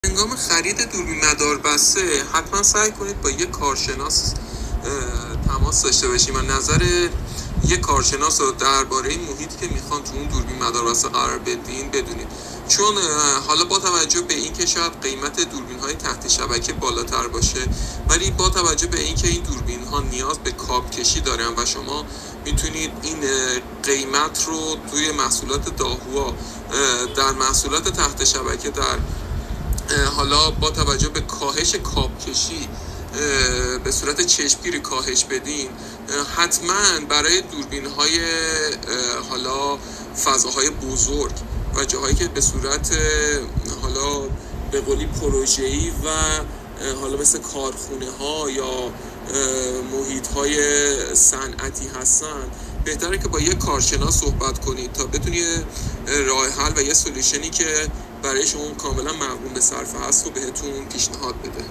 هنگام خرید دوربین مداربسته حتما سعی کنید با یک کارشناس تماس داشته باشید و نظر یک کارشناس رو درباره محیطی که میخوان تو اون دوربین مداربسته قرار بدین بدونید، چون حالا با توجه به اینکه شاید قیمت دوربین های تحت شبکه بالاتر باشه، ولی با توجه به اینکه این دوربین ها نیاز به کاب کشی دارن و شما میتونید این قیمت رو توی محصولات داهوا در محصولات تحت شبکه در حالا با توجه به کاهش کابکشی به صورت چشمگیری کاهش بدین، حتما برای دوربین های حالا فضاهای بزرگ و جاهایی که به صورت حالا به قولی پروژه‌ای و حالا مثل کارخونه ها یا محیط های صنعتی هستن، بهتره که با یک کارشناس صحبت کنید تا بتونید راه حل و یه سولوشنی که برای شما کاملا مقرون به صرفه هست رو بهتون پیشنهاد بده.